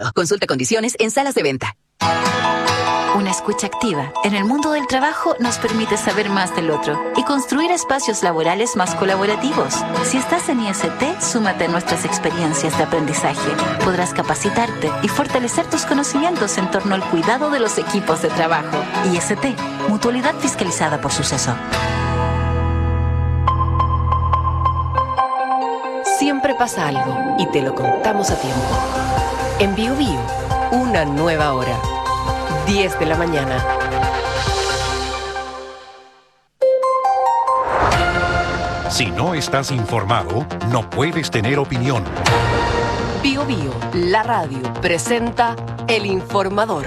Consulta condiciones en salas de venta. Una escucha activa en el mundo del trabajo nos permite saber más del otro y construir espacios laborales más colaborativos. Si estás en IST, súmate a nuestras experiencias de aprendizaje. Podrás capacitarte y fortalecer tus conocimientos en torno al cuidado de los equipos de trabajo. IST, Mutualidad Fiscalizada por Suceso. Siempre pasa algo y te lo contamos a tiempo. En Bio Bio, una nueva hora. 10 de la mañana. Si no estás informado, no puedes tener opinión. Bio Bio, la radio, presenta El Informador.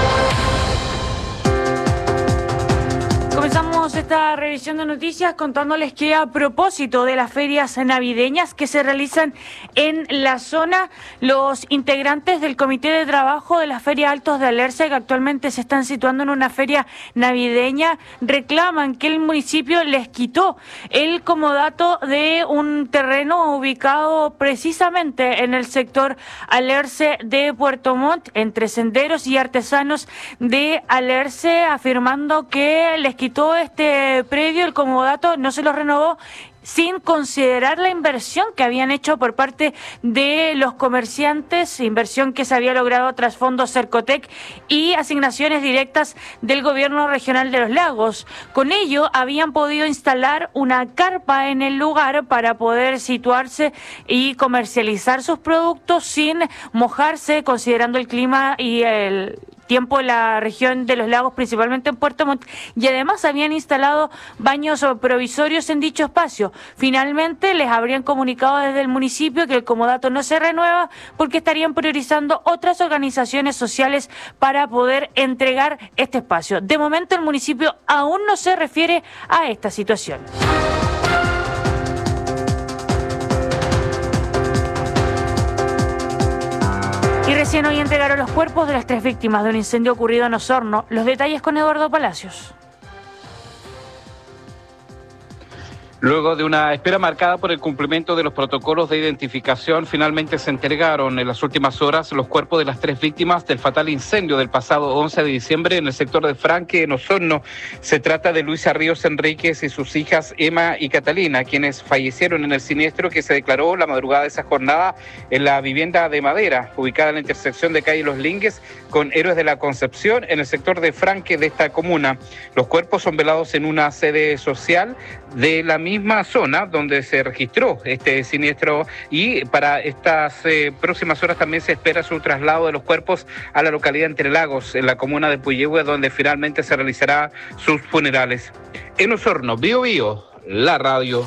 Comenzamos esta revisión de noticias contándoles que a propósito de las ferias navideñas que se realizan en la zona, los integrantes del Comité de Trabajo de la Feria Altos de Alerce, que actualmente se están situando en una feria navideña, reclaman que el municipio les quitó el comodato de un terreno ubicado precisamente en el sector Alerce de Puerto Montt, entre senderos y artesanos de Alerce, afirmando que les quitó este predio, el comodato, no se lo renovó sin considerar la inversión que habían hecho por parte de los comerciantes, inversión que se había logrado tras fondos Cercotec y asignaciones directas del gobierno regional de los lagos. Con ello habían podido instalar una carpa en el lugar para poder situarse y comercializar sus productos sin mojarse, considerando el clima y el tiempo en la región de los lagos, principalmente en Puerto Montt, y además habían instalado baños provisorios en dicho espacio. Finalmente les habrían comunicado desde el municipio que el comodato no se renueva porque estarían priorizando otras organizaciones sociales para poder entregar este espacio. De momento el municipio aún no se refiere a esta situación. Y recién hoy entregaron los cuerpos de las 3 víctimas de un incendio ocurrido en Osorno. Los detalles con Eduardo Palacios. Luego de una espera marcada por el cumplimiento de los protocolos de identificación, finalmente se entregaron en las últimas horas los cuerpos de las 3 víctimas del fatal incendio del pasado 11 de diciembre en el sector de Franque, en Osorno. Se trata de Luisa Ríos Enríquez y sus hijas Emma y Catalina, quienes fallecieron en el siniestro que se declaró la madrugada de esa jornada en la vivienda de madera, ubicada en la intersección de calle Los Lingues con Héroes de la Concepción, en el sector de Franque de esta comuna. Los cuerpos son velados en una sede social de la misma zona donde se registró este siniestro, y para estas próximas horas también se espera su traslado de los cuerpos a la localidad Entre Lagos, en la comuna de Puyehue, donde finalmente se realizará sus funerales. En Osorno, Bio Bio, la radio.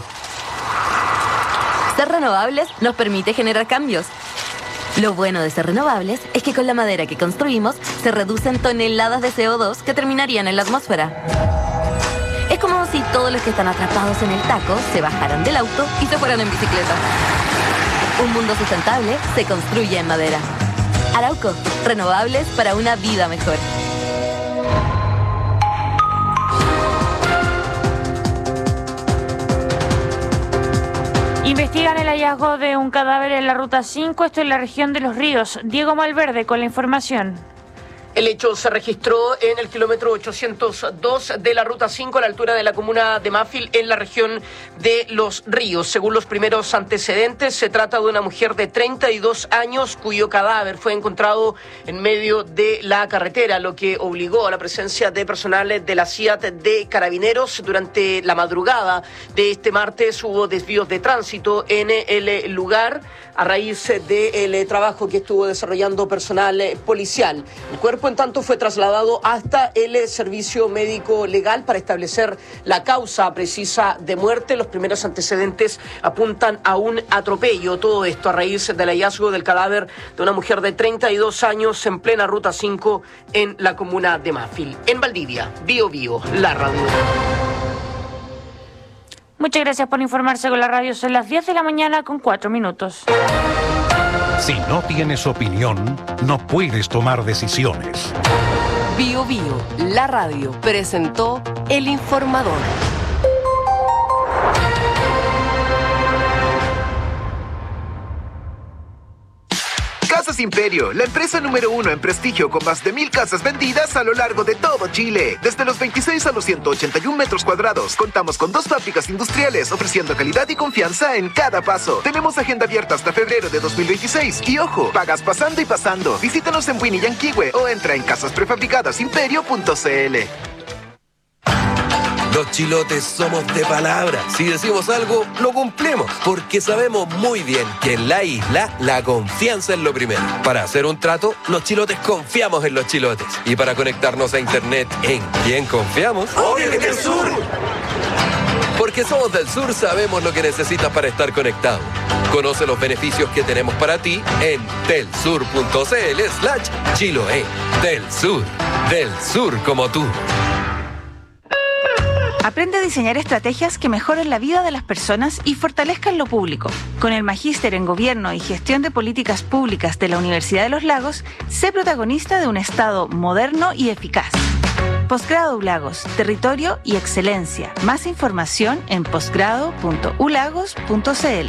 Ser renovables nos permite generar cambios. Lo bueno de ser renovables es que con la madera que construimos se reducen toneladas de CO2 que terminarían en la atmósfera. Es como si todos los que están atrapados en el taco se bajaran del auto y se fueran en bicicleta. Un mundo sustentable se construye en madera. Arauco, renovables para una vida mejor. Investigan el hallazgo de un cadáver en la Ruta 5, esto en la región de Los Ríos. Diego Malverde con la información. El hecho se registró en el kilómetro 802 de la Ruta 5 a la altura de la comuna de Mafil, en la región de Los Ríos. Según los primeros antecedentes, se trata de una mujer de 32 años cuyo cadáver fue encontrado en medio de la carretera, lo que obligó a la presencia de personal de la CIAT de Carabineros. Durante la madrugada de este martes hubo desvíos de tránsito en el lugar a raíz del trabajo que estuvo desarrollando personal policial. El cuerpo, en tanto, fue trasladado hasta el servicio médico legal para establecer la causa precisa de muerte. Los primeros antecedentes apuntan a un atropello. Todo esto a raíz del hallazgo del cadáver de una mujer de 32 años en plena Ruta 5 en la comuna de Mafil. En Valdivia, Bio Bio, la radio. Muchas gracias por informarse con la radio. Son las 10 de la mañana con 4 minutos. Si no tienes opinión, no puedes tomar decisiones. Bio Bio, la radio, presentó El Informador. Casa Casas Imperio, la empresa número 1 en prestigio con más de 1,000 casas vendidas a lo largo de todo Chile. Desde los 26 a los 181 metros cuadrados, contamos con 2 fábricas industriales ofreciendo calidad y confianza en cada paso. Tenemos agenda abierta hasta febrero de 2026 y ojo, pagas pasando y pasando. Visítanos en Winnie Yanquihue o entra en casasprefabricadosimperio.cl. Los chilotes somos de palabra. Si decimos algo, lo cumplimos. Porque sabemos muy bien que en la isla la confianza es lo primero. Para hacer un trato, los chilotes confiamos en los chilotes. Y para conectarnos a internet, ¿en quién confiamos? ¡Obviamente el sur! Porque somos del sur, sabemos lo que necesitas para estar conectado. Conoce los beneficios que tenemos para ti en telsur.cl/Chiloé. Del sur como tú. Aprende a diseñar estrategias que mejoren la vida de las personas y fortalezcan lo público. Con el Magíster en Gobierno y Gestión de Políticas Públicas de la Universidad de los Lagos, sé protagonista de un Estado moderno y eficaz. Posgrado ULagos, territorio y excelencia. Más información en posgrado.ulagos.cl.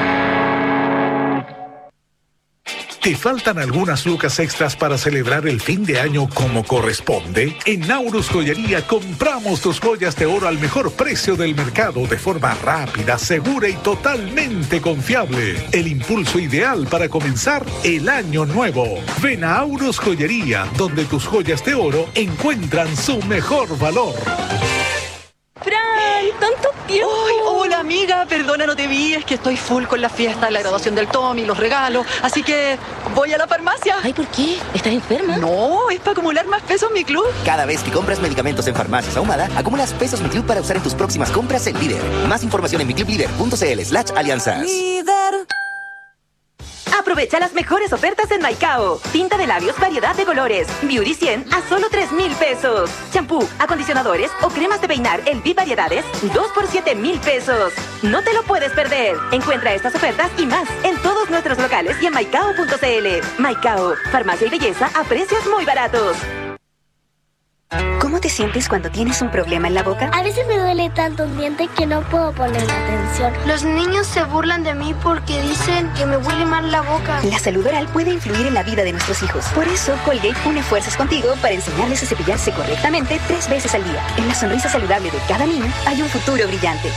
¿Te faltan algunas lucas extras para celebrar el fin de año como corresponde? En Naurus Joyería compramos tus joyas de oro al mejor precio del mercado de forma rápida, segura y totalmente confiable. El impulso ideal para comenzar el año nuevo. Ven a Naurus Joyería, donde tus joyas de oro encuentran su mejor valor. ¡Fran! ¡Tanto tiempo! ¡Ay, hola amiga! Perdona, no te vi, es que estoy full con la fiesta, la graduación del Tommy, los regalos, así que voy a la farmacia. Ay, ¿por qué? ¿Estás enferma? No, es para acumular más pesos en mi club. Cada vez que compras medicamentos en Farmacias Ahumada, acumulas pesos Mi Club para usar en tus próximas compras en Líder. Más información en miclublider.cl/alianzas. Líder. Aprovecha las mejores ofertas en Maicao. Tinta de labios, variedad de colores. Beauty 100 a solo 3,000 pesos. Champú, acondicionadores o cremas de peinar Elvi variedades, 2 por 7,000 pesos. No te lo puedes perder. Encuentra estas ofertas y más en todos nuestros locales y en maicao.cl. Maicao, farmacia y belleza a precios muy baratos. ¿Cómo te sientes cuando tienes un problema en la boca? A veces me duele tanto un diente que no puedo poner atención. Los niños se burlan de mí porque dicen que me huele mal la boca. La salud oral puede influir en la vida de nuestros hijos. Por eso, Colgate une fuerzas contigo para enseñarles a cepillarse correctamente 3 veces al día. En la sonrisa saludable de cada niño hay un futuro brillante.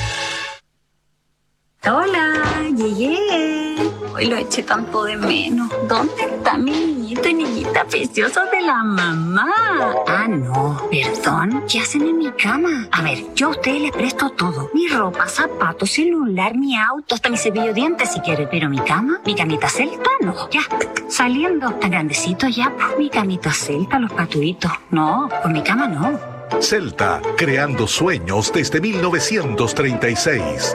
Hola, llegué. Hoy lo eché tanto de menos. ¿Dónde está mi niñito y niñita preciosos de la mamá? Ah, no, perdón. ¿Qué hacen en mi cama? A ver, yo a ustedes les presto todo. Mi ropa, zapatos, celular, mi auto, hasta mi cepillo de dientes si quiere. Pero mi cama, mi camita celta, no. Ya, saliendo. Tan grandecito ya, pues mi camita celta, los patuitos. No, por mi cama no. Celta, creando sueños desde 1936.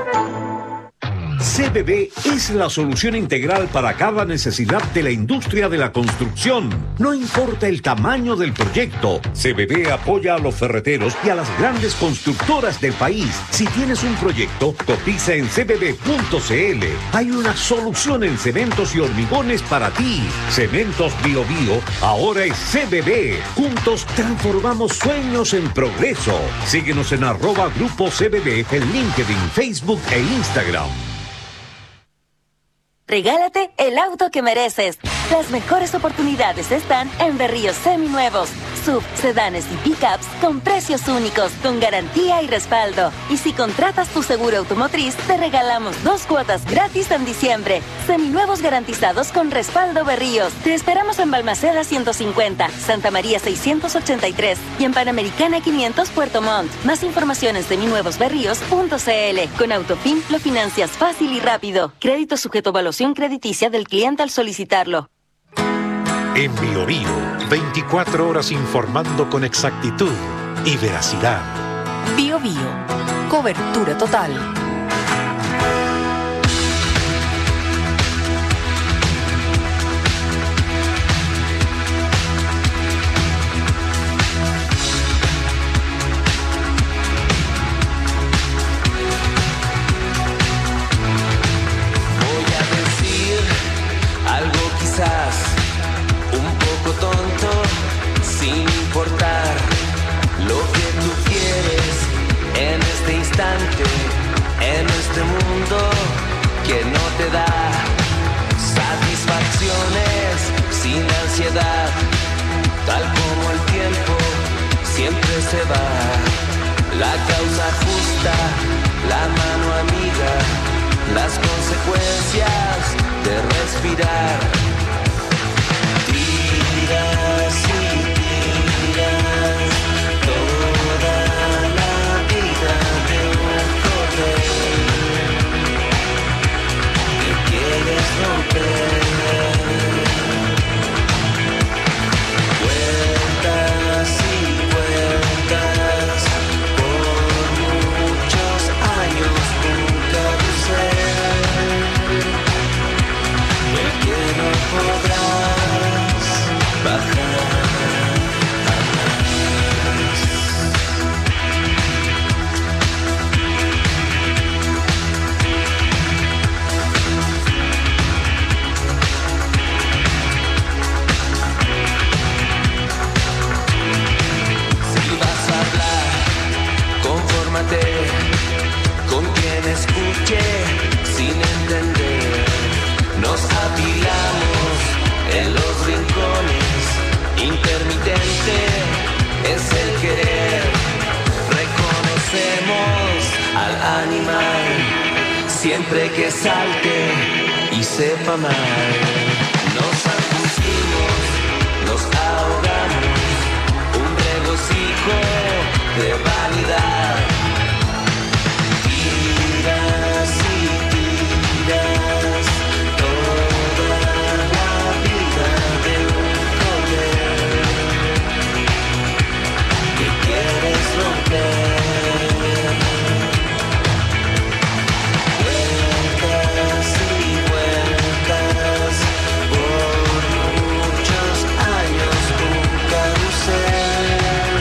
CBB es la solución integral para cada necesidad de la industria de la construcción. No importa el tamaño del proyecto, CBB apoya a los ferreteros y a las grandes constructoras del país. Si tienes un proyecto, cotiza en cbb.cl. Hay una solución en cementos y hormigones para ti. Cementos Bio Bio ahora es CBB. Juntos transformamos sueños en progreso. Síguenos en @Grupo CBB en LinkedIn, Facebook e Instagram. Regálate el auto que mereces. Las mejores oportunidades están en Berríos Seminuevos. SUV, sedanes y pickups con precios únicos, con garantía y respaldo. Y si contratas tu seguro automotriz, te regalamos 2 cuotas gratis en diciembre. Seminuevos garantizados con respaldo Berríos. Te esperamos en Balmaceda 150, Santa María 683 y en Panamericana 500 Puerto Montt. Más información en seminuevosberríos.cl. Con Autofin lo financias fácil y rápido. Crédito sujeto a evaluación crediticia del cliente al solicitarlo. En Bio Bio, 24 horas informando con exactitud y veracidad. Bio Bio, cobertura total. Voy a decir algo quizás un poco tonto, sin importar lo que tú quieres en este instante, tal como el tiempo siempre se va. La causa justa, la mano amiga, las consecuencias de respirar. Tiras y tiras toda la vida de un correr que quieres romper. Vueltas y vueltas por muchos años, un carrusel del que no podrás bajar jamás. Si vas a hablar, confórmate con quien escuche sin entender. Nos apilamos en los rincones, intermitente es el querer. Reconocemos al animal siempre que salte y sepa mal. Nos angustimos, nos ahogamos, un regocijo de vanidad. Tiras y tiras toda la vida de un correr que quieres romper. Vueltas y vueltas por muchos años, un carrusel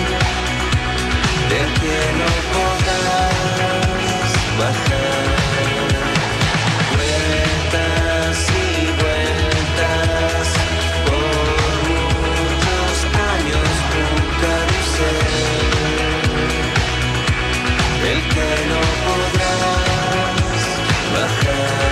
del que no podrás bajar. Vueltas y vueltas por muchos años, un carrusel del que no podrás bajar.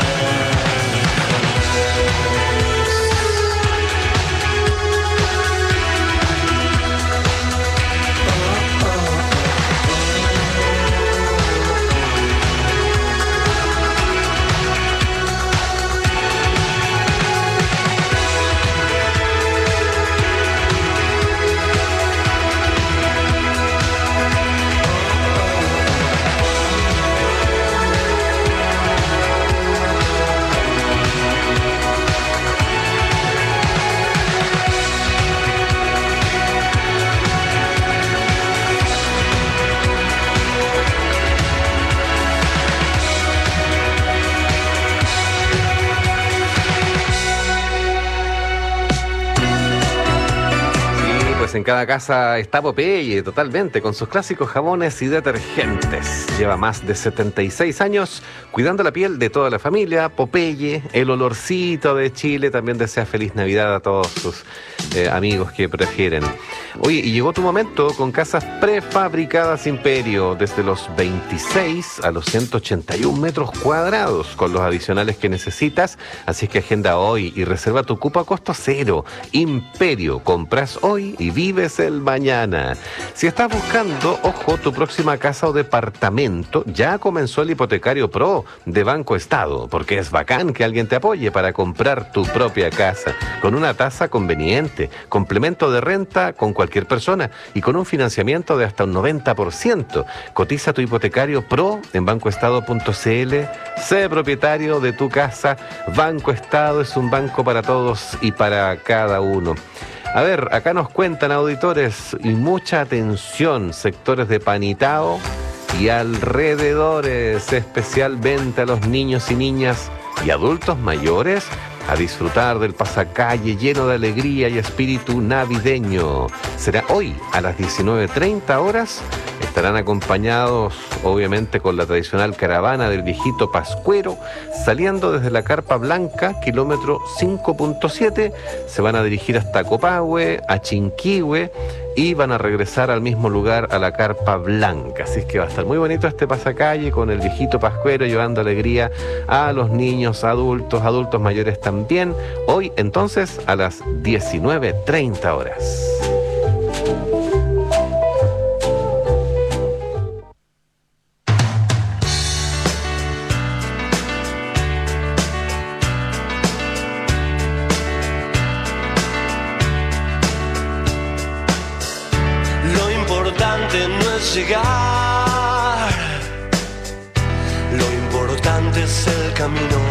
En cada casa está Popeye, totalmente, con sus clásicos jabones y detergentes. Lleva más de 76 años cuidando la piel de toda la familia. Popeye, el olorcito de Chile, también desea feliz Navidad a todos sus amigos que prefieren. Oye, y llegó tu momento con casas prefabricadas Imperio, desde los 26 a los 181 metros cuadrados, con los adicionales que necesitas. Así es que agenda hoy y reserva tu cupo a costo cero. Imperio, compras hoy y vives el mañana. Si estás buscando, ojo, tu próxima casa o departamento, ya comenzó el Hipotecario Pro de Banco Estado, porque es bacán que alguien te apoye para comprar tu propia casa, con una tasa conveniente, complemento de renta con cualquier persona y con un financiamiento de hasta un 90%. Cotiza tu Hipotecario Pro en bancoestado.cl. Sé propietario de tu casa. Banco Estado es un banco para todos y para cada uno. A ver, acá nos cuentan auditores, y mucha atención, sectores de Panitao y alrededores, especialmente a los niños y niñas y adultos mayores, a disfrutar del pasacalle lleno de alegría y espíritu navideño. Será hoy a las 19:30 horas. Estarán acompañados, obviamente, con la tradicional caravana del viejito Pascuero, saliendo desde la Carpa Blanca, kilómetro 5.7. Se van a dirigir hasta Copahue, a Chinquihue, y van a regresar al mismo lugar, a la Carpa Blanca. Así es que va a estar muy bonito este pasacalle con el viejito pascuero llevando alegría a los niños, adultos mayores también. Hoy entonces a las 19:30 horas. Llegar, lo importante es el camino.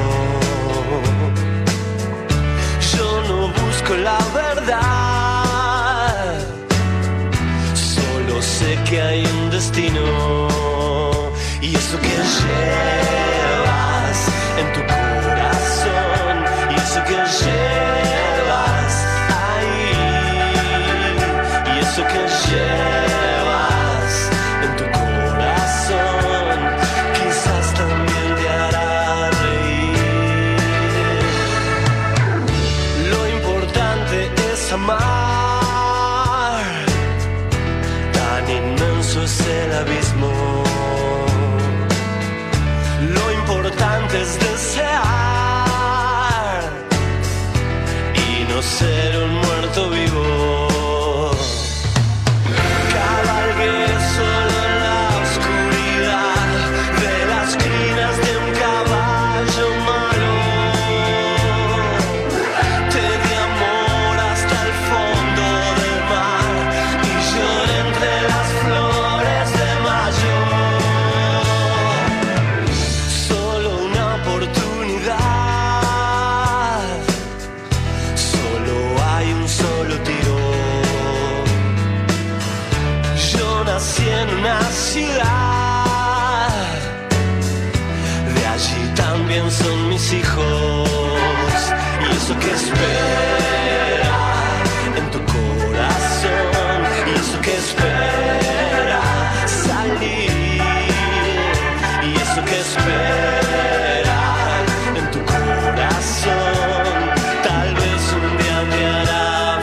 Yo no busco la verdad, solo sé que hay un destino. Y eso que llevas en tu corazón, y eso que llevas ahí, y eso que llevas amar, tan inmenso es el abismo. Lo importante es desear y no ser un muerto vivo. Cabalgué solo en la oscuridad de las crinas de un caballo malo. De allí también son mis hijos, y eso que espera en tu corazón, y eso que espera salir, y eso que espera en tu corazón, tal vez un día te hará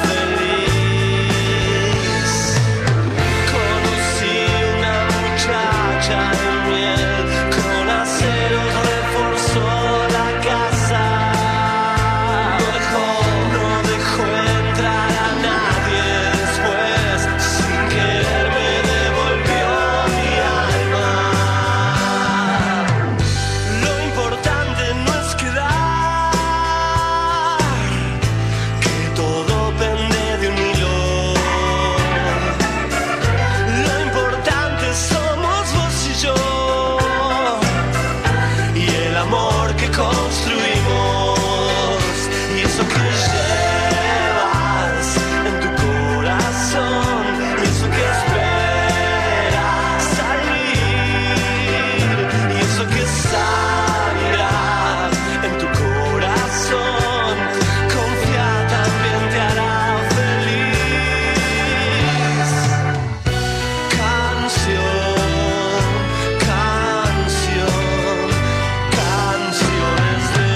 feliz. Conocí una muchacha de miel, con acero reforzó la casa. No dejó entrar a nadie después, sin querer me devolvió mi alma. Lo importante no es quedar, que todo pende de un hilo. Lo importante somos vos y yo, y el amor que construimos, y eso que llevas en tu corazón, y eso que espera salir, y eso que sangra en tu corazón, confía, también te hará feliz. Canción, canción, canciones de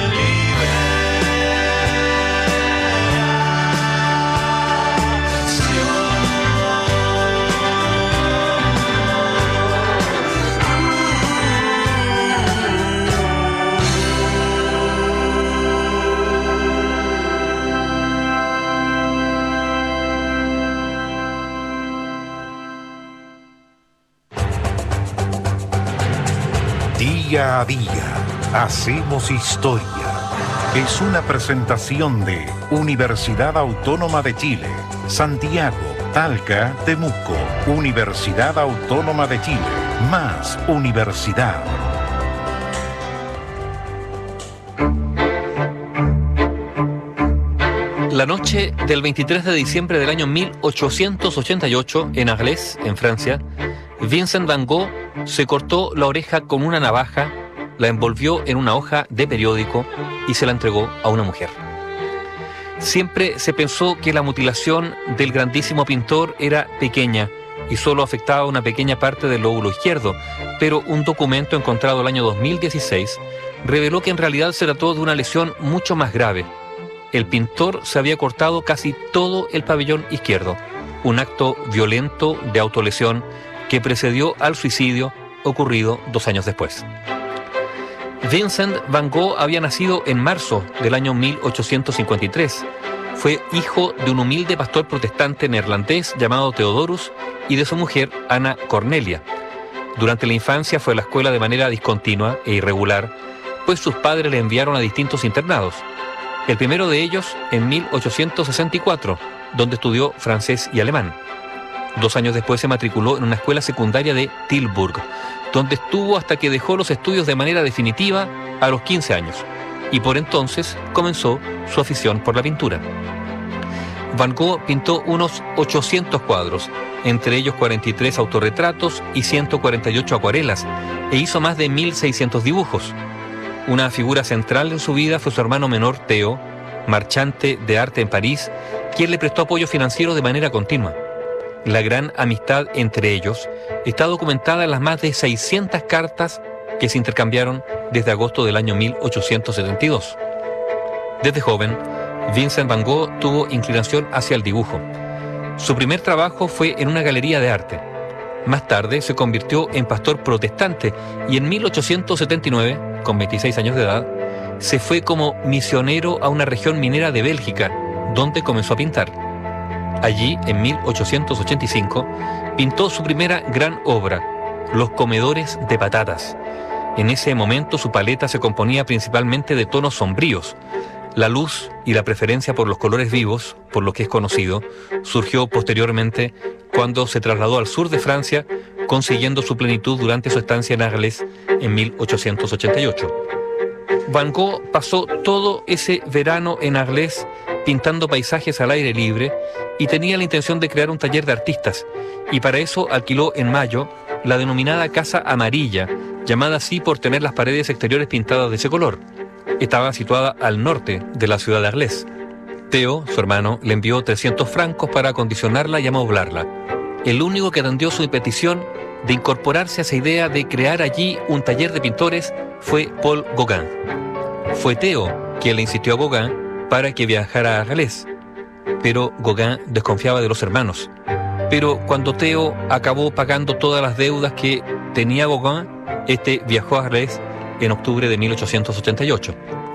Día a día hacemos historia. Es una presentación de Universidad Autónoma de Chile, Santiago, Talca, Temuco. Universidad Autónoma de Chile, más universidad. La noche del 23 de diciembre del año 1888, en Arles, en Francia, Vincent van Gogh se cortó la oreja con una navaja, la envolvió en una hoja de periódico y se la entregó a una mujer. Siempre se pensó que la mutilación del grandísimo pintor era pequeña y solo afectaba una pequeña parte del lóbulo izquierdo, pero un documento encontrado el año 2016 reveló que en realidad se trató de una lesión mucho más grave. El pintor se había cortado casi todo el pabellón izquierdo. un acto violento de autolesión que precedió al suicidio ocurrido 2 años después. Vincent van Gogh había nacido en marzo del año 1853. Fue hijo de un humilde pastor protestante neerlandés llamado Theodorus y de su mujer Ana Cornelia. Durante la infancia fue a la escuela de manera discontinua e irregular, pues sus padres le enviaron a distintos internados. El primero de ellos en 1864, donde estudió francés y alemán. 2 años después se matriculó en una escuela secundaria de Tilburg, donde estuvo hasta que dejó los estudios de manera definitiva a los 15 años, y por entonces comenzó su afición por la pintura. Van Gogh pintó unos 800 cuadros, entre ellos 43 autorretratos y 148 acuarelas, e hizo más de 1.600 dibujos. Una figura central en su vida fue su hermano menor Theo, marchante de arte en París, quien le prestó apoyo financiero de manera continua. La gran amistad entre ellos está documentada en las más de 600 cartas que se intercambiaron desde agosto del año 1872. Desde joven, Vincent van Gogh tuvo inclinación hacia el dibujo. Su primer trabajo fue en una galería de arte. Más tarde se convirtió en pastor protestante y en 1879, con 26 años de edad, se fue como misionero a una región minera de Bélgica, donde comenzó a pintar. Allí, en 1885, pintó su primera gran obra, Los comedores de patatas. En ese momento su paleta se componía principalmente de tonos sombríos. La luz y la preferencia por los colores vivos, por lo que es conocido, surgió posteriormente cuando se trasladó al sur de Francia, consiguiendo su plenitud durante su estancia en Arles en 1888. Van Gogh pasó todo ese verano en Arles pintando paisajes al aire libre y tenía la intención de crear un taller de artistas, y para eso alquiló en mayo la denominada Casa Amarilla, llamada así por tener las paredes exteriores pintadas de ese color. Estaba situada al norte de la ciudad de Arles. Theo, su hermano, le envió 300 francos para acondicionarla y amoblarla. El único que atendió su petición de incorporarse a esa idea de crear allí un taller de pintores fue Paul Gauguin. Fue Theo quien le insistió a Gauguin para que viajara a Arles, pero Gauguin desconfiaba de los hermanos. Pero cuando Theo acabó pagando todas las deudas que tenía Gauguin, este viajó a Arles en octubre de 1888.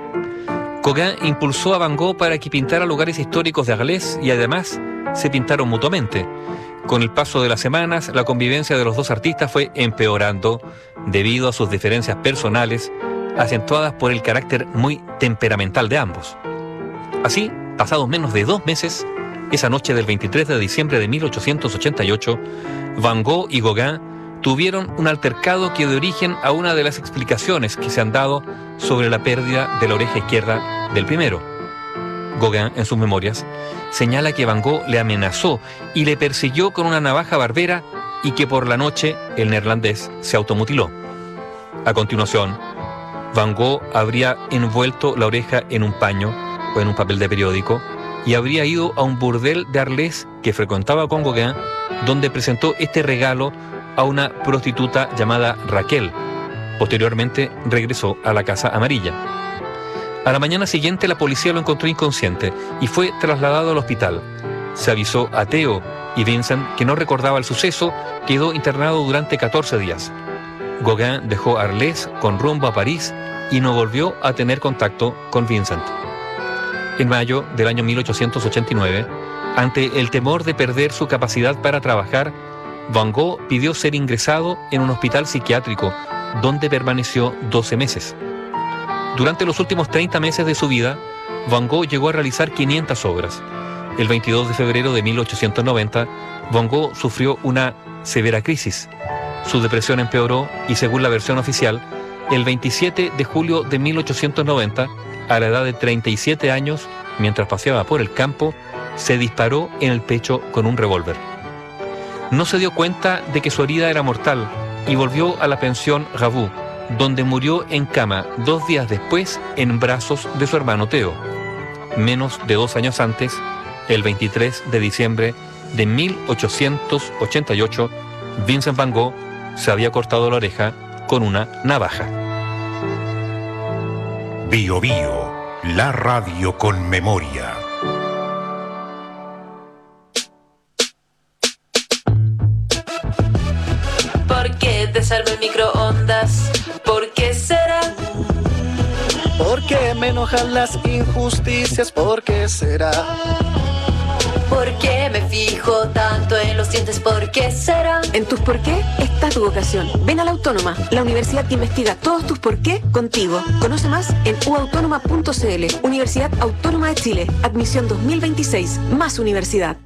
Gauguin impulsó a Van Gogh para que pintara lugares históricos de Arles y además se pintaron mutuamente. Con el paso de las semanas, la convivencia de los dos artistas fue empeorando debido a sus diferencias personales, acentuadas por el carácter muy temperamental de ambos. Así, pasados menos de 2 meses, esa noche del 23 de diciembre de 1888, Van Gogh y Gauguin tuvieron un altercado que dio origen a una de las explicaciones que se han dado sobre la pérdida de la oreja izquierda del primero. Gauguin, en sus memorias, señala que Van Gogh le amenazó y le persiguió con una navaja barbera y que por la noche el neerlandés se automutiló. A continuación, Van Gogh habría envuelto la oreja en un paño o en un papel de periódico y habría ido a un burdel de Arles que frecuentaba con Gauguin, donde presentó este regalo a una prostituta llamada Raquel. Posteriormente regresó a la Casa Amarilla. A la mañana siguiente la policía lo encontró inconsciente y fue trasladado al hospital. Se avisó a Theo y Vincent, que no recordaba el suceso, quedó internado durante 14 días. Gauguin dejó Arles con rumbo a París y no volvió a tener contacto con Vincent. En mayo del año 1889, ante el temor de perder su capacidad para trabajar, Van Gogh pidió ser ingresado en un hospital psiquiátrico, donde permaneció 12 meses. Durante los últimos 30 meses de su vida, Van Gogh llegó a realizar 500 obras. El 22 de febrero de 1890, Van Gogh sufrió una severa crisis. Su depresión empeoró y, según la versión oficial, el 27 de julio de 1890, a la edad de 37 años, mientras paseaba por el campo, se disparó en el pecho con un revólver. No se dio cuenta de que su herida era mortal y volvió a la pensión Raveau, donde murió en cama 2 días después en brazos de su hermano Theo. Menos de 2 años antes, el 23 de diciembre de 1888, Vincent van Gogh se había cortado la oreja con una navaja. Bio Bio, la radio con memoria. que te salve el microondas. ¿Por qué será? ¿Por qué me enojan las injusticias? ¿Por qué será? ¿Por qué me fijo tanto en los dientes? ¿Por qué será? En tus por qué está tu vocación. Ven a la Autónoma, la universidad que investiga todos tus por qué contigo. Conoce más en uautónoma.cl. Universidad Autónoma de Chile. Admisión 2026. Más universidad.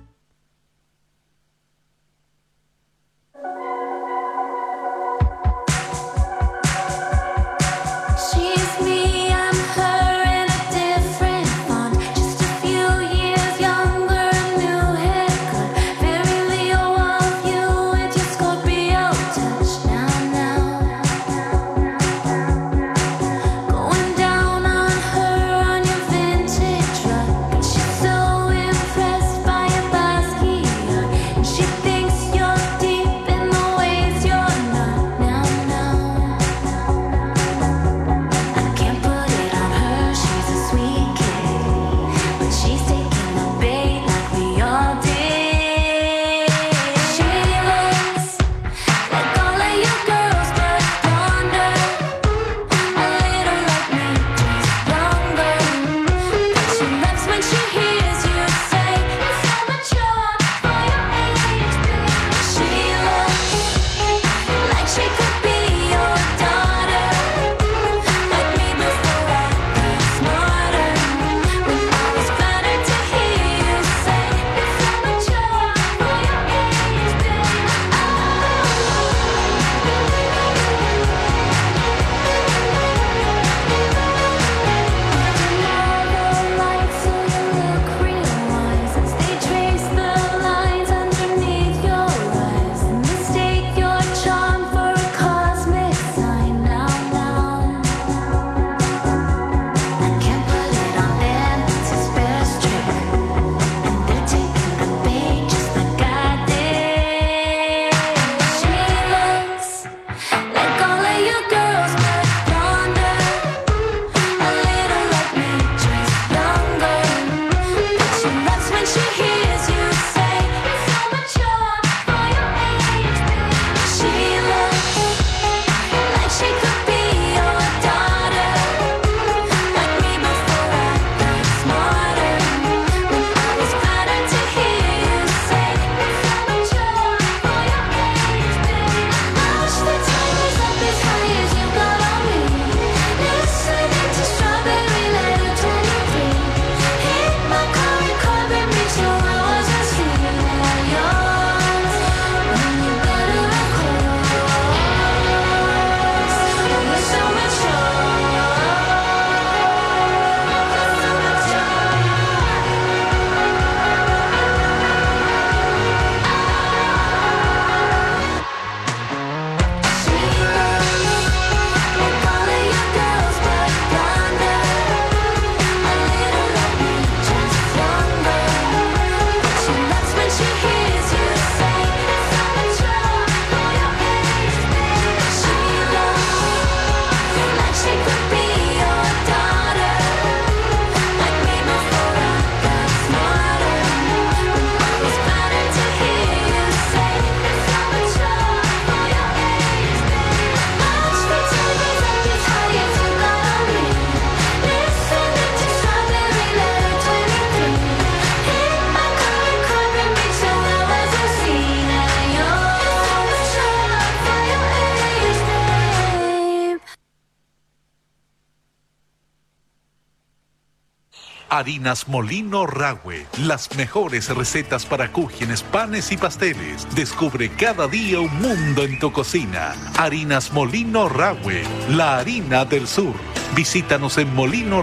Harinas Molino Rahue, las mejores recetas para cúgenes, panes y pasteles. Descubre cada día un mundo en tu cocina. Harinas Molino Rahue, la harina del sur. Visítanos en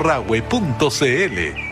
molinorahue.cl.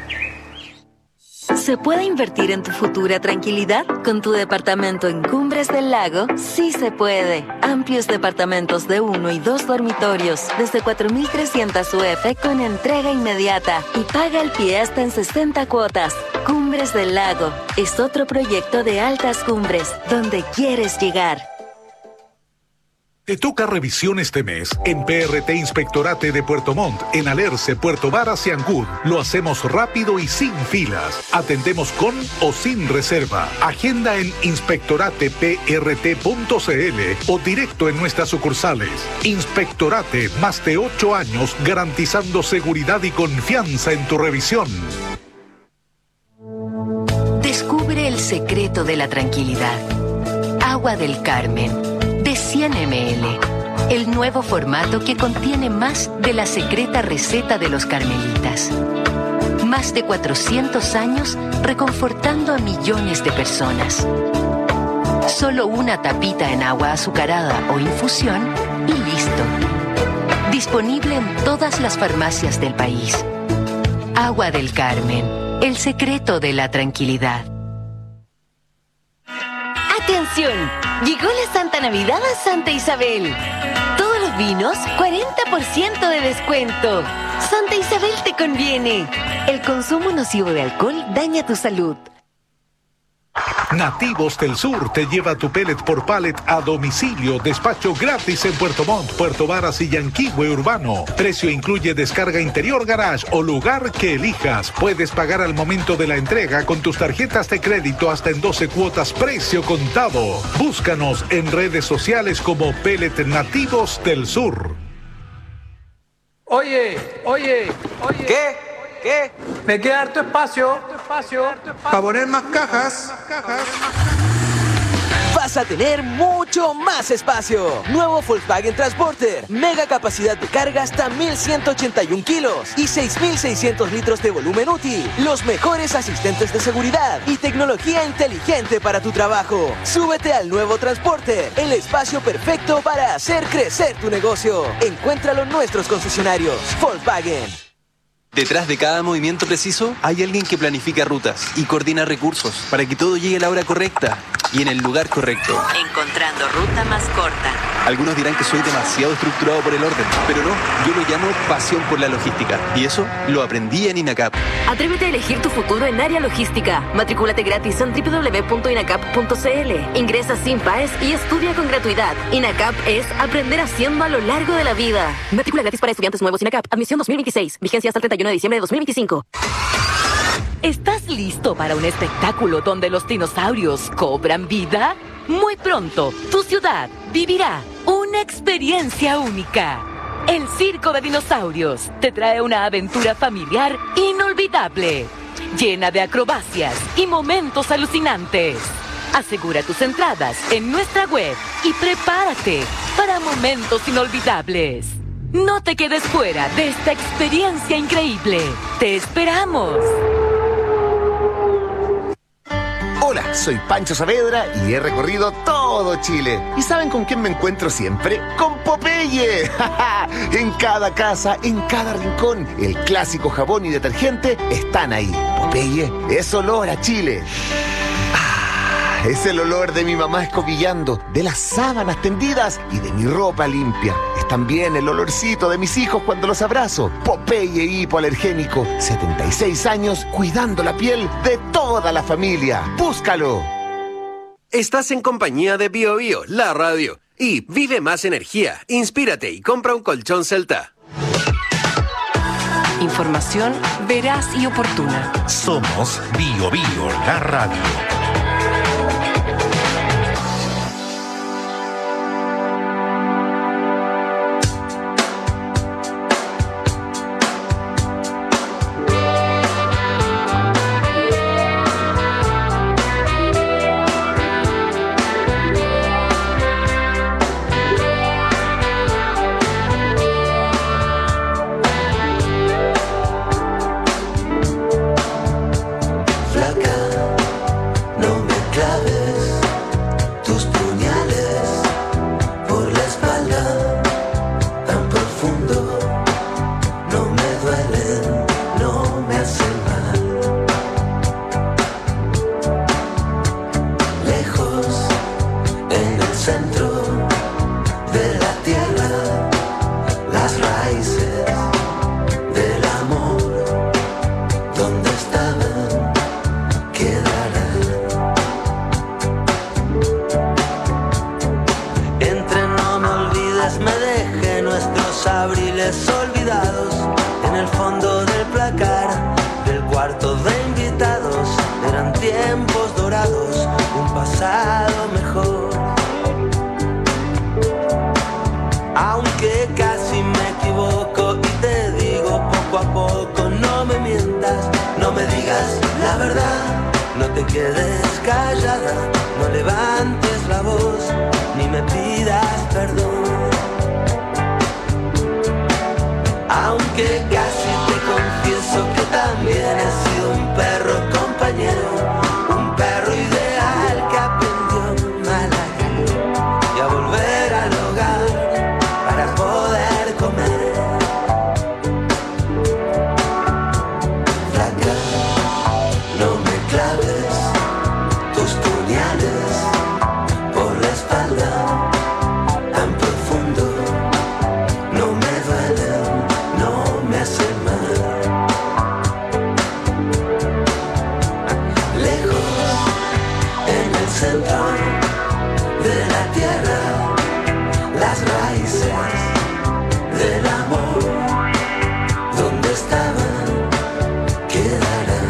¿Se puede invertir en tu futura tranquilidad? Con tu departamento en Cumbres del Lago, sí se puede. Amplios departamentos de 1 y 2 dormitorios, desde 4.300 UF con entrega inmediata y paga el pie hasta en 60 cuotas. Cumbres del Lago es otro proyecto de Altas Cumbres, donde quieres llegar. Te toca revisión este mes. En PRT Inspectorate de Puerto Montt, en Alerce, Puerto Varas y Ancud. Lo hacemos rápido y sin filas. Atendemos con o sin reserva. Agenda en inspectorateprt.cl o directo en nuestras sucursales. Inspectorate, más de 8 años garantizando seguridad y confianza en tu revisión. Descubre el secreto de la tranquilidad. Agua del Carmen. De 100 ml, el nuevo formato que contiene más de la secreta receta de los carmelitas. Más de 400 años reconfortando a millones de personas. Solo una tapita en agua azucarada o infusión y listo. Disponible en todas las farmacias del país. Agua del Carmen, el secreto de la tranquilidad. ¡Atención! Llegó la Santa Navidad a Santa Isabel. Todos los vinos, 40% de descuento. Santa Isabel te conviene. El consumo nocivo de alcohol daña tu salud. Nativos del Sur te lleva tu pellet por pallet a domicilio. Despacho gratis en Puerto Montt, Puerto Varas y Yanquihue Urbano. Precio incluye descarga interior garage o lugar que elijas. Puedes pagar al momento de la entrega con tus tarjetas de crédito hasta en 12 cuotas precio contado. Búscanos en redes sociales como Pellet Nativos del Sur. Oye. ¿Qué? Me queda harto espacio para poner más cajas. Vas a tener mucho más espacio. Nuevo Volkswagen Transporter. Mega capacidad de carga hasta 1.181 kilos y 6.600 litros de volumen útil. Los mejores asistentes de seguridad y tecnología inteligente para tu trabajo. Súbete al nuevo Transporter, el espacio perfecto para hacer crecer tu negocio. Encuéntralo en nuestros concesionarios. Volkswagen. Detrás de cada movimiento preciso hay alguien que planifica rutas y coordina recursos para que todo llegue a la hora correcta y en el lugar correcto. Encontrando ruta más corta. Algunos dirán que soy demasiado estructurado por el orden, pero no, yo lo llamo pasión por la logística y eso lo aprendí en INACAP. Atrévete a elegir tu futuro en área logística. Matricúlate gratis en www.inacap.cl. Ingresa sin pares y estudia con gratuidad. INACAP es aprender haciendo a lo largo de la vida. Matrícula gratis para estudiantes nuevos INACAP. Admisión 2026. Vigencia hasta el 31 de diciembre de 2025. ¿Estás listo para un espectáculo donde los dinosaurios cobran vida? Muy pronto, tu ciudad vivirá una experiencia única. El Circo de Dinosaurios te trae una aventura familiar inolvidable, llena de acrobacias y momentos alucinantes. Asegura tus entradas en nuestra web y prepárate para momentos inolvidables. No te quedes fuera de esta experiencia increíble. ¡Te esperamos! Hola, soy Pancho Saavedra y he recorrido todo Chile. ¿Y saben con quién me encuentro siempre? ¡Con Popeye! En cada casa, en cada rincón, el clásico jabón y detergente están ahí. Popeye es olor a Chile. Es el olor de mi mamá escobillando, de las sábanas tendidas y de mi ropa limpia. Es también el olorcito de mis hijos cuando los abrazo. Popeye hipoalergénico, 76 años cuidando la piel de toda la familia. ¡Búscalo! Estás en compañía de Bio Bio, la radio. Y vive más energía, inspírate y compra un colchón Celta. Información veraz y oportuna. Somos Bio Bio, la radio. enamorados, un pasado mejor. Aunque casi me equivoco y te digo poco a poco, no me mientas, no me digas la verdad, no te quedes callada, no levantes la voz, ni me pidas perdón. Aunque casi te confieso que también he sido un perro compañero, un perro ideal que aprendió a ladrar y a volver al hogar para poder comer. Flaca, no me claves tus puñales por la espalda tan profundo, no me duelen, no me hacen mal. Lejos, en el centro de la tierra, las raíces del amor, donde estaban, quedarán.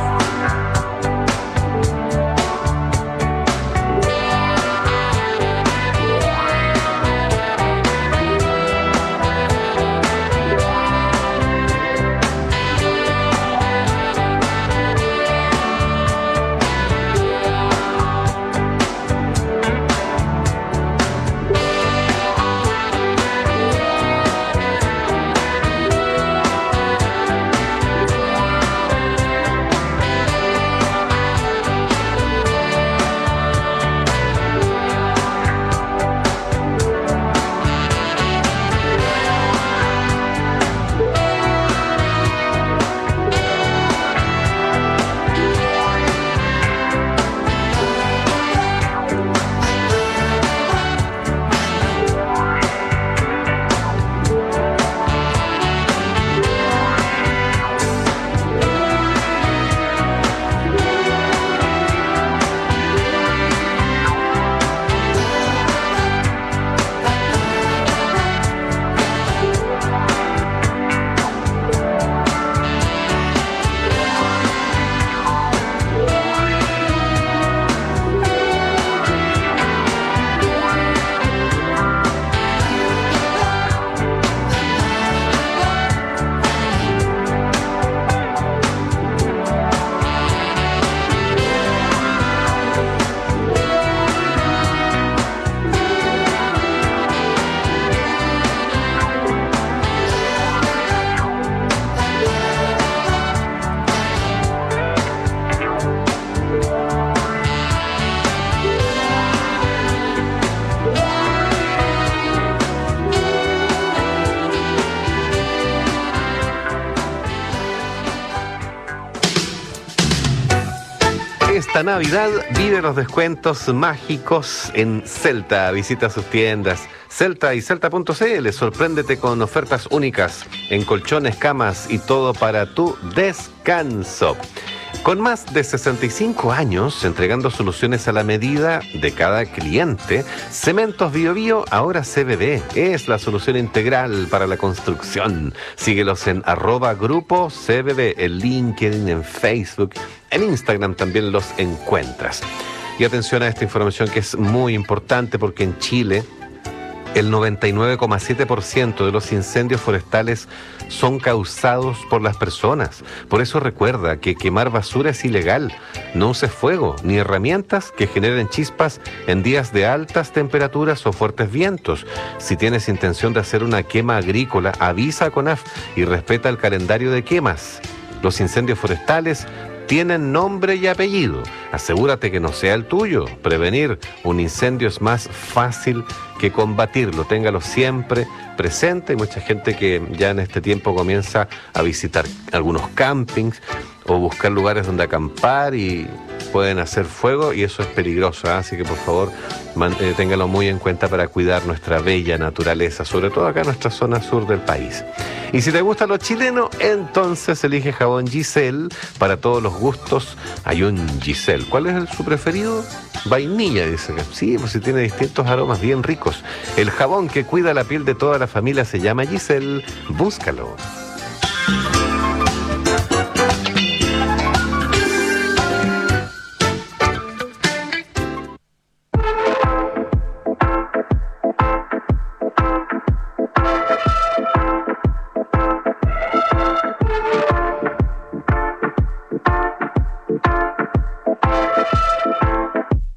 Esta Navidad vive los descuentos mágicos en Celta. Visita sus tiendas Celta y Celta.cl. Sorpréndete con ofertas únicas en colchones, camas y todo para tu descanso. Con más de 65 años entregando soluciones a la medida de cada cliente, Cementos Bio Bio, ahora CBB, es la solución integral para la construcción. Síguelos en @grupo CBB, en LinkedIn, en Facebook, en Instagram también los encuentras. Y atención a esta información que es muy importante porque en Chile el 99,7% de los incendios forestales son causados por las personas. Por eso recuerda que quemar basura es ilegal. No uses fuego ni herramientas que generen chispas en días de altas temperaturas o fuertes vientos. Si tienes intención de hacer una quema agrícola, avisa a CONAF y respeta el calendario de quemas. Los incendios forestales tienen nombre y apellido. Asegúrate que no sea el tuyo. Prevenir un incendio es más fácil que combatirlo. Téngalo siempre presente. Hay mucha gente que ya en este tiempo comienza a visitar algunos campings o buscar lugares donde acampar y pueden hacer fuego y eso es peligroso, ¿eh? Así que por favor téngalo muy en cuenta para cuidar nuestra bella naturaleza, sobre todo acá en nuestra zona sur del país. Y si te gusta lo chileno, entonces elige jabón Giselle. Para todos los gustos hay un Giselle. ¿Cuál es su preferido? Vainilla, dice que sí, pues si tiene distintos aromas bien ricos. El jabón que cuida la piel de toda la familia se llama Giselle. Búscalo.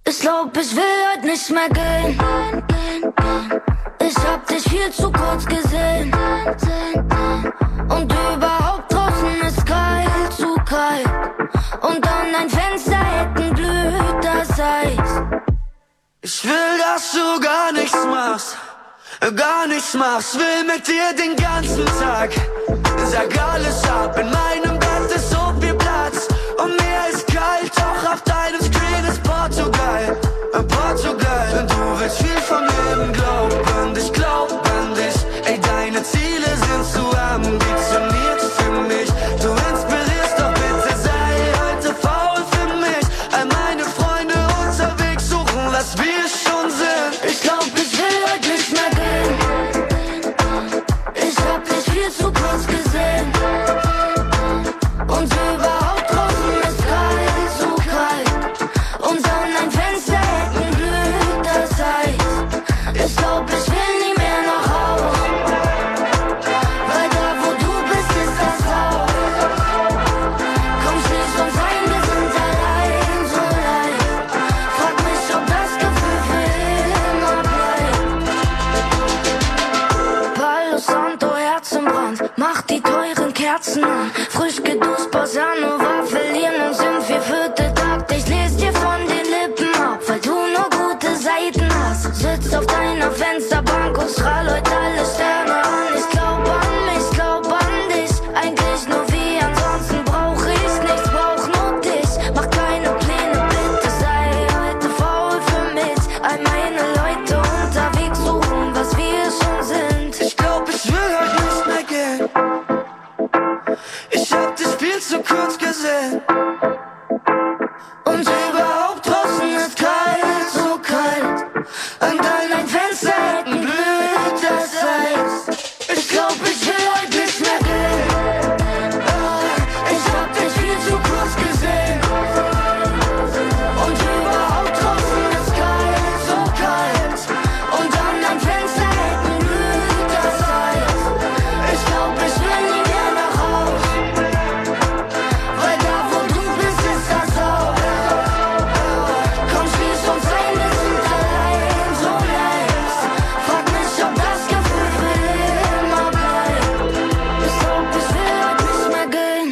Ich glaub, ich will heute nicht mehr gehen. Ich hab dich viel zu kurz gesehen. Und überhaupt draußen ist kalt, zu kalt. Und an dein Fenster hätten blüht das Eis. Ich will, dass du gar nichts machst. Gar nichts machst, will mit dir den ganzen Tag. Sag alles ab, in meinem Bett ist so viel Platz. Und mir ist kalt, auch auf deinem Screen ist Portugal. Portugal, und du willst viel vom Leben glauben. Ich glaub an dich, ey, deine Ziele sind zu ambitioniert für mich. Du inspirierst, doch bitte sei heute faul für mich. All meine Freunde unterwegs suchen, was wir schon sind. Ich glaub, ich will heute nicht mehr gehen. Ich hab dich viel zu kurz gesehen. Und überhaupt draußen ist kalt, zu kalt. Und an dein Fenster hätten blüht das Eis. Ich glaub, ich will nie mehr nach Haus. Weil da, wo du bist, ist das Haus. Komm, schließ uns ein, wir sind allein, so leicht. Frag mich, ob das Gefühl für immer bleibt. Palo Santo, Herzenbrand, mach die teuren Kerzen an. Frisch geduscht, Bossa Nova, verlieren uns im 4/4 Takt. Ich les dir von den Lippen ab, weil du nur gute Seiten hast. Sitz auf deiner Fensterbank und strahl heute alle Sterne an. Ich glaub an dich, eigentlich nur wie ansonsten brauch ich nichts, brauch nur dich. Mach keine Pläne, bitte sei heute faul für mich. All meine Leute unterwegs suchen, was wir schon sind. Ich glaub, ich will heute nicht mehr gehen. Ich hab dich viel zu kurz gesehen. Und überhaupt draußen ist kalt, so kalt. An deinem Fenster hätten blüht das Eis. Ich glaub, ich will heute nicht mehr gehen. Ich hab dich viel zu kurz gesehen. Und überhaupt draußen ist kalt, so kalt. Und an deinem Fenster hätten blüht das Eis. Ich glaub, ich will nie mehr nach Haus. Weil da, wo du bist, ist das Haus. Komm, schließ uns ein, wir sind allein, so leicht. Frag mich, ob das Gefühl für immer bleibt. Ich glaub, ich will heute nicht mehr gehen.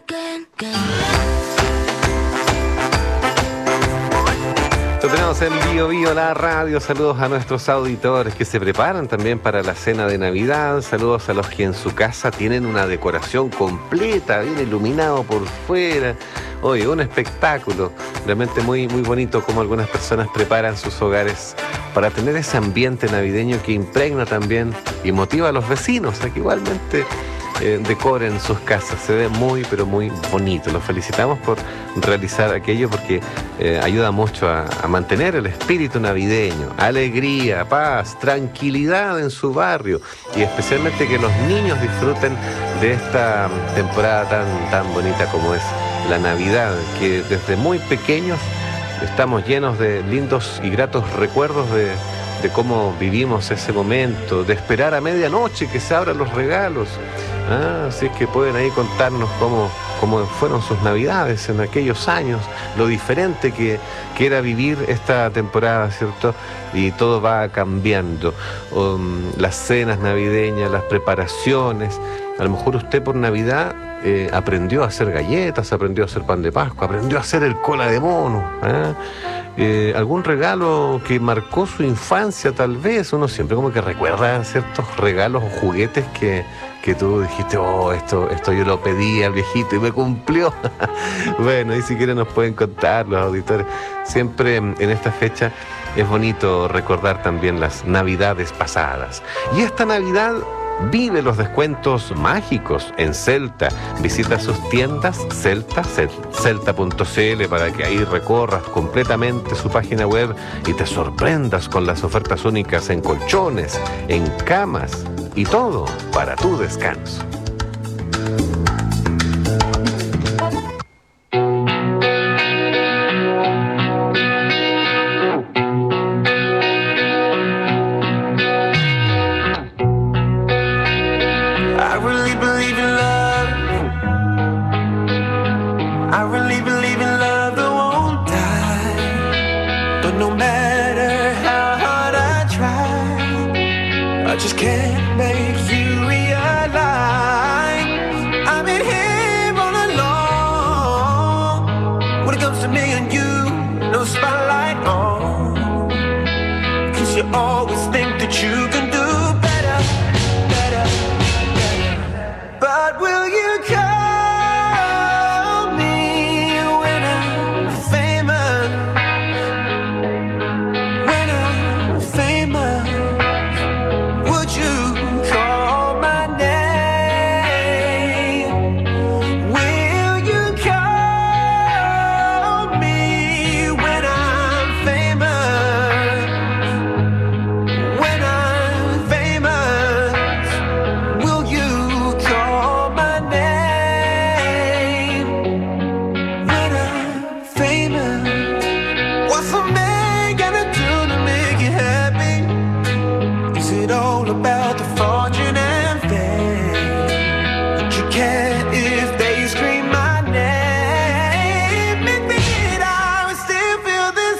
Tenemos en Bio Bio la radio. Saludos a nuestros auditores que se preparan también para la cena de Navidad. Saludos a los que en su casa tienen una decoración completa, bien iluminado por fuera. Oye, un espectáculo realmente muy, muy bonito como algunas personas preparan sus hogares para tener ese ambiente navideño que impregna también y motiva a los vecinos a que igualmente decoren sus casas. Se ve muy, pero muy bonito. Los felicitamos por realizar aquello porque ayuda mucho a mantener el espíritu navideño, alegría, paz, tranquilidad en su barrio y especialmente que los niños disfruten de esta temporada tan bonita como es la Navidad, que desde muy pequeños estamos llenos de lindos y gratos recuerdos de cómo vivimos ese momento, de esperar a medianoche que se abran los regalos. Así es que pueden ahí contarnos cómo fueron sus navidades en aquellos años, lo diferente que era vivir esta temporada, ¿cierto? Y todo va cambiando. Las cenas navideñas, las preparaciones. A lo mejor usted por Navidad aprendió a hacer galletas, aprendió a hacer pan de Pascua, aprendió a hacer el cola de mono. Algún regalo que marcó su infancia tal vez. Uno siempre como que recuerda ciertos regalos o juguetes que tú dijiste, oh, esto yo lo pedí al viejito y me cumplió. Bueno, y si quieren nos pueden contar los auditores. Siempre en esta fecha es bonito recordar también las navidades pasadas. Y esta Navidad vive los descuentos mágicos en Celta. Visita sus tiendas celta.cl para que ahí recorras completamente su página web y te sorprendas con las ofertas únicas en colchones, en camas y todo para tu descanso. But no matter how hard I try, I just can't make you realize I've been here all along. When it comes to me and you, no spotlight on. 'Cause you always think that you can do better, better, better. But will you call me when I'm famous? When I'm famous, would you call my name? Will you call me when I'm famous? When I'm famous, will you call my name? When I'm famous, what's a man gonna do to make you happy? Is it all about the fortune and fame? But you can't if they scream my name. Admit I would still feel the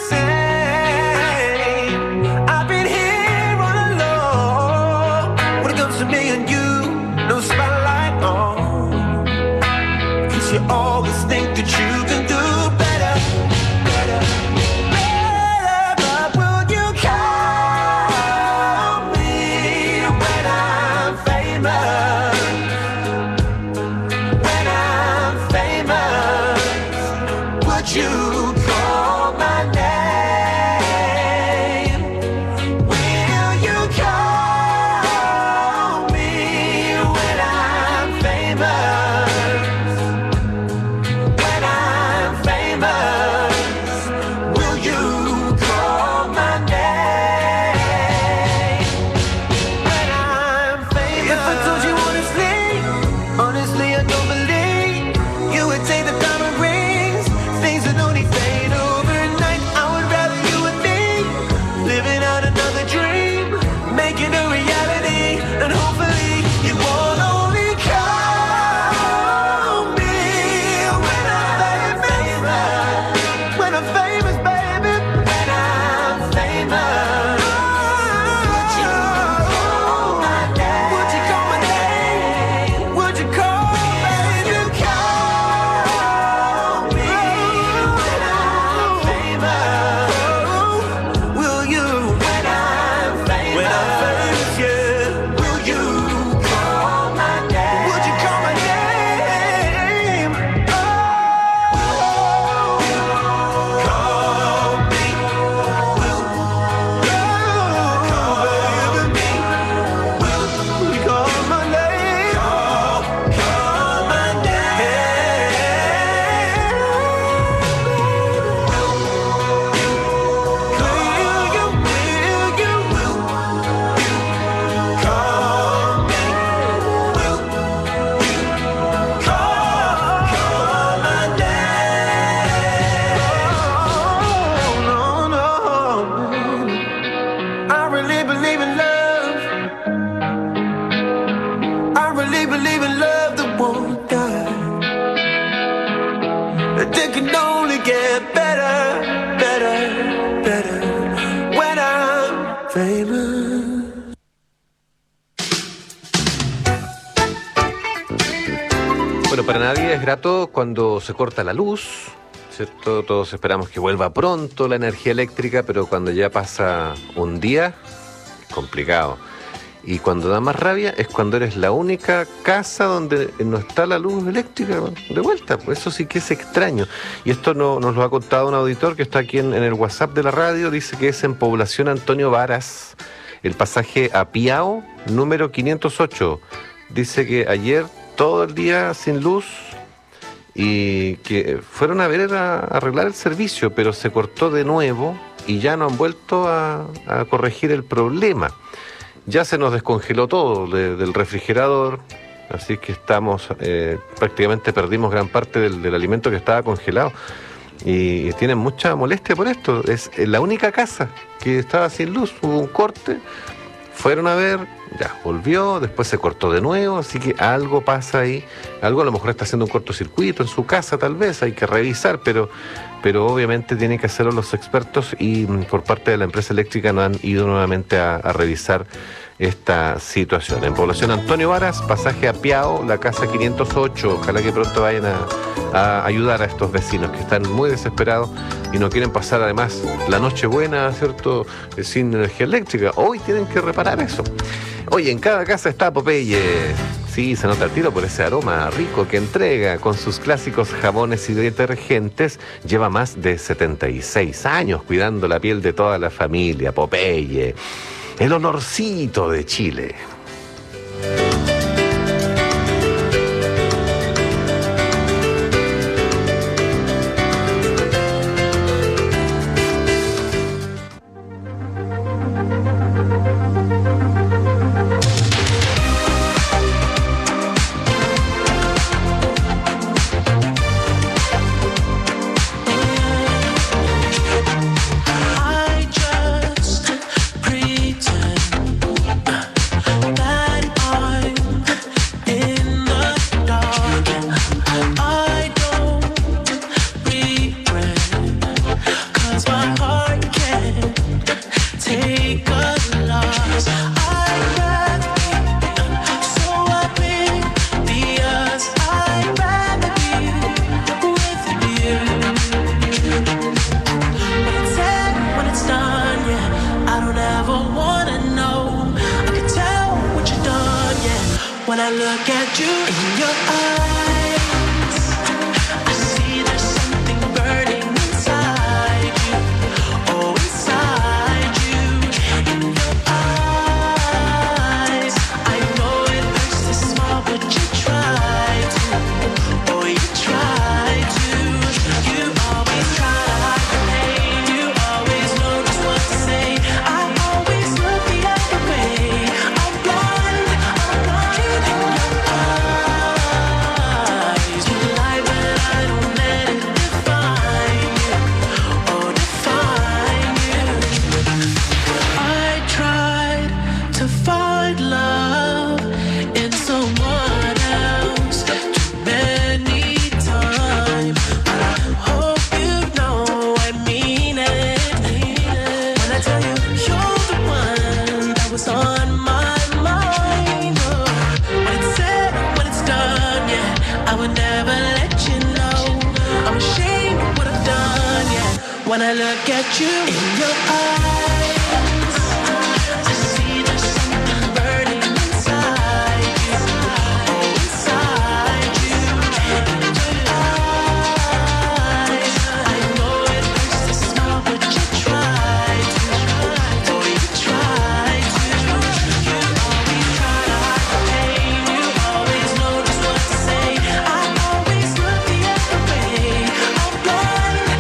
same. I've been here all alone. When it comes to me and you, no spotlight on. 'Cause you always think that you can do better, better, better. But will you call me when I'm famous? When I'm famous, would you call my name? Will you call me when I'm famous? When I'm famous, will you call my name? When I'm famous. If I told you honestly, honestly I don't believe you would take the diamond rings. Things that only fade overnight. I would rather you and me living out another dream, making a reality, and hopefully you won't only call me when I'm famous. When I'm famous, baby. When I'm famous, would you call my name? Would you call my name? Would you call me? Would you call me when I'm famous? Will you when I'm famous? When I'm famous, yeah. Will you call my name? Would you call my name? Oh, call me. Will you call me? Will you call my name? Call my I really believe in love. I really believe in love that won't die. That it can only get better, better, better when I'm famous. Bueno, para nadie es grato cuando se corta la luz, ¿cierto? Todos esperamos que vuelva pronto la energía eléctrica, pero cuando ya pasa un día, es complicado. Y cuando da más rabia es cuando eres la única casa donde no está la luz eléctrica de vuelta. Pues eso sí que es extraño. Y esto nos lo ha contado un auditor que está aquí en el WhatsApp de la radio. Dice que es en Población Antonio Varas, el pasaje a Piao, número 508. Dice que ayer todo el día sin luz y que fueron a ver a arreglar el servicio, pero se cortó de nuevo y ya no han vuelto a corregir el problema. Ya se nos descongeló todo del refrigerador, así que estamos, prácticamente perdimos gran parte del alimento que estaba congelado. Y tienen mucha molestia por esto. Es la única casa que estaba sin luz, hubo un corte, Fueron a ver, ya, volvió, después se cortó de nuevo, así que algo pasa ahí, algo a lo mejor está haciendo un cortocircuito en su casa tal vez, hay que revisar, pero obviamente tienen que hacerlo los expertos y por parte de la empresa eléctrica no han ido nuevamente a revisar esta situación. En Población Antonio Varas, pasaje a Piao, la casa 508, ojalá que pronto vayan a ayudar a estos vecinos que están muy desesperados y no quieren pasar además la noche buena, ¿cierto?, sin energía eléctrica. Hoy tienen que reparar eso. Oye, en cada casa está Popeye. Sí, se nota el tiro por ese aroma rico que entrega con sus clásicos jabones y detergentes. Lleva más de 76 años cuidando la piel de toda la familia. Popeye, el olorcito de Chile. When I look at you in your eyes, I see there's something burning inside you. Oh, inside you. In your eyes, I know it hurts to smile, but you try to. Oh, you try to. You always try to hide the pain. You always know just what to say. I always look the other way. I'm blind.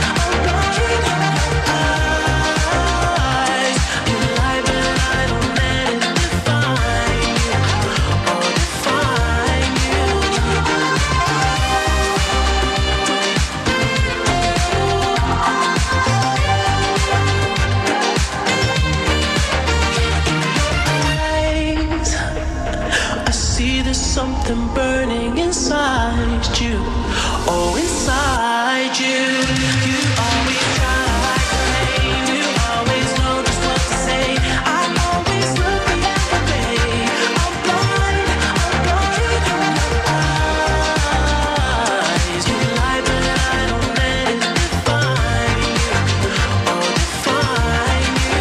Something burning inside you. Oh, inside you. You always try to hide the pain. You always know just what to say. I always look the other way. I'm blind. In your eyes. You lie, but I don't let it define you. Oh, define you.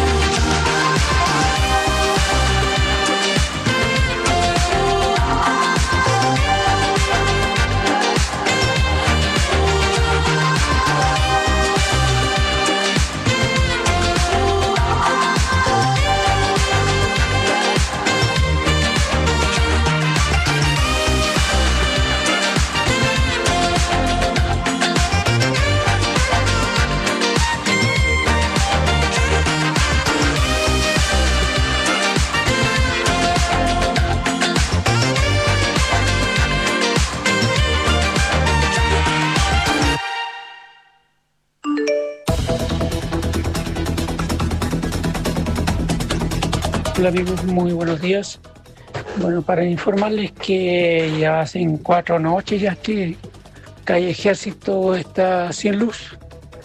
Hola amigos, muy buenos días. Bueno, para informarles que ya hacen 4 noches ya que Calle Ejército está sin luz.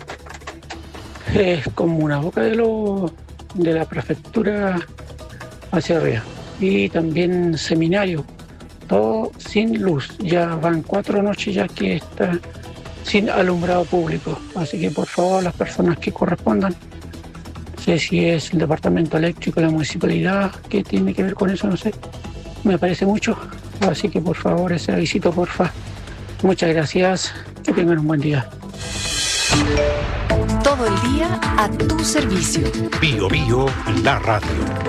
Es como una boca de la prefectura hacia arriba. Y también Seminario, todo sin luz. Ya van 4 noches ya que está sin alumbrado público. Así que por favor las personas que correspondan, no sé si es el departamento eléctrico, la municipalidad, que tiene que ver con eso, no sé. Me parece mucho. Así que por favor ese avisito, porfa. Muchas gracias. Que tengan un buen día. Todo el día a tu servicio. Bio Bio, la radio.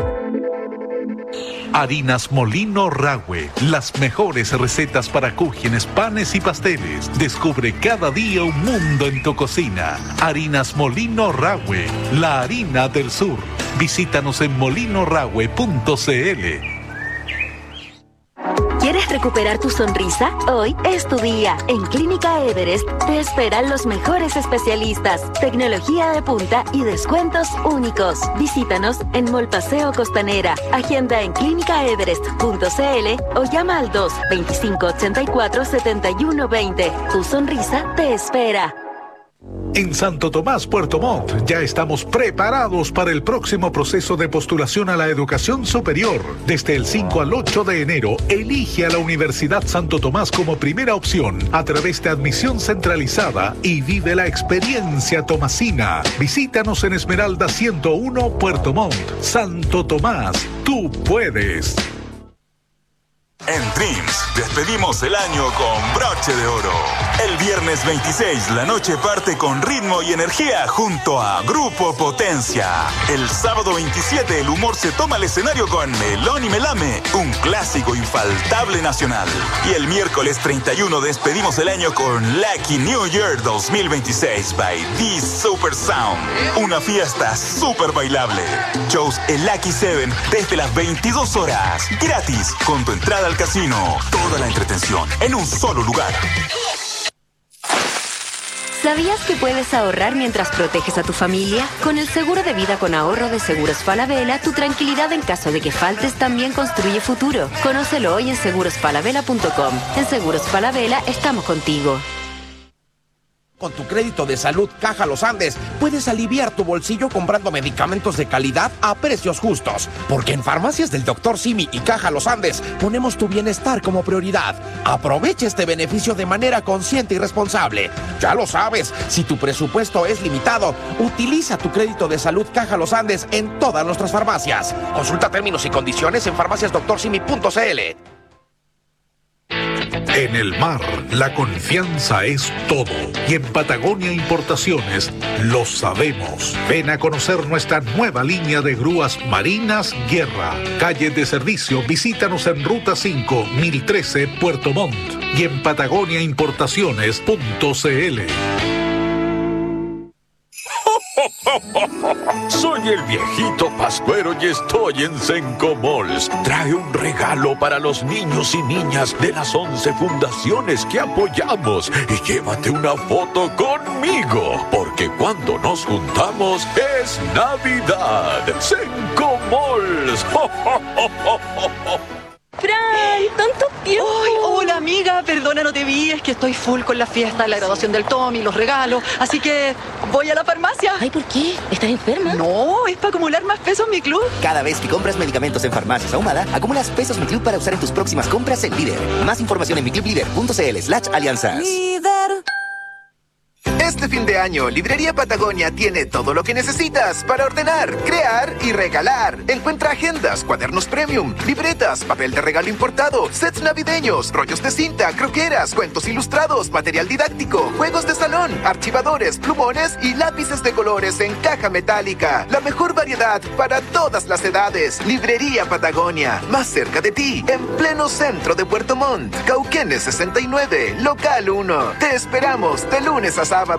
Harinas Molino Rahue, las mejores recetas para cúgenes, panes y pasteles. Descubre cada día un mundo en tu cocina. Harinas Molino Rahue, la harina del sur. Visítanos en molinorahue.cl. ¿Quieres recuperar tu sonrisa? Hoy es tu día. En Clínica Everest te esperan los mejores especialistas, tecnología de punta y descuentos únicos. Visítanos en Mall Paseo Costanera. Agenda en clínicaeverest.cl o llama al 2-2584-7120. Tu sonrisa te espera. En Santo Tomás, Puerto Montt, ya estamos preparados para el próximo proceso de postulación a la educación superior. Desde el 5 al 8 de enero, elige a la Universidad Santo Tomás como primera opción a través de admisión centralizada y vive la experiencia tomasina. Visítanos en Esmeralda 101, Puerto Montt. Santo Tomás, tú puedes. En Dreams, despedimos el año con broche de oro. El viernes 26, la noche parte con ritmo y energía junto a Grupo Potencia. El sábado 27, el humor se toma el escenario con Melón y Melame, un clásico infaltable nacional. Y el miércoles 31, despedimos el año con Lucky New Year 2026 by The Super Sound. Una fiesta súper bailable. Shows en Lucky 7 desde las 22 horas. Gratis, con tu entrada al casino. Toda la entretención en un solo lugar. ¿Sabías que puedes ahorrar mientras proteges a tu familia? Con el seguro de vida con ahorro de Seguros Falabella, tu tranquilidad en caso de que faltes también construye futuro. Conócelo hoy en segurosfalabella.com. En Seguros Falabella estamos contigo. Con tu crédito de salud Caja Los Andes, puedes aliviar tu bolsillo comprando medicamentos de calidad a precios justos. Porque en Farmacias del Dr. Simi y Caja Los Andes ponemos tu bienestar como prioridad. Aprovecha este beneficio de manera consciente y responsable. Ya lo sabes, si tu presupuesto es limitado, utiliza tu crédito de salud Caja Los Andes en todas nuestras farmacias. Consulta términos y condiciones en farmaciasdoctorsimi.cl. En el mar, la confianza es todo. Y en Patagonia Importaciones lo sabemos. Ven a conocer nuestra nueva línea de grúas marinas Guerra. Calle de servicio, visítanos en Ruta 5, 1013, Puerto Montt. Y en patagoniaimportaciones.cl. Soy el viejito Pascuero y estoy en Senco Malls. Trae un regalo para los niños y niñas de las 11 fundaciones que apoyamos y llévate una foto conmigo, porque cuando nos juntamos es Navidad. Senco Malls. ¡Fran! ¡Tanto tiempo! ¡Ay, hola amiga! Perdona, no te vi, es que estoy full con la fiesta, la graduación del Tommy, los regalos, así que voy a la farmacia. Ay, ¿por qué? ¿Estás enferma? No, es para acumular más pesos en mi club. Cada vez que compras medicamentos en Farmacias Ahumada, acumulas pesos Mi Club para usar en tus próximas compras en Líder. Más información en miclublider.cl/alianzas. Líder. Este fin de año, Librería Patagonia tiene todo lo que necesitas para ordenar, crear y regalar. Encuentra agendas, cuadernos premium, libretas, papel de regalo importado, sets navideños, rollos de cinta, croqueras, cuentos ilustrados, material didáctico, juegos de salón, archivadores, plumones y lápices de colores en caja metálica. La mejor variedad para todas las edades. Librería Patagonia, más cerca de ti, en pleno centro de Puerto Montt, Cauquenes 69, local 1. Te esperamos de lunes a sábado.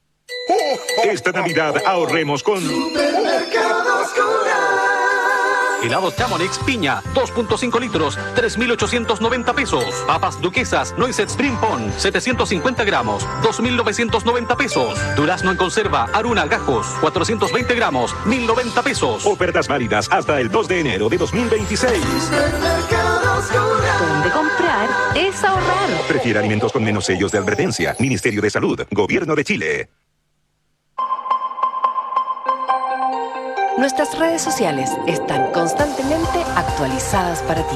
Esta Navidad ahorremos con Supermercados Coral. Helados Chamonix piña, 2.5 litros, 3.890 pesos. Papas duquesas, Noiset Spring Pon, 750 gramos, 2.990 pesos. Durazno en conserva, Aruna Gajos, 420 gramos, 1.090 pesos. Ofertas válidas hasta el 2 de enero de 2026. Donde comprar es ahorrar. Prefiere alimentos con menos sellos de advertencia. Ministerio de Salud, Gobierno de Chile. Nuestras redes sociales están constantemente actualizadas para ti.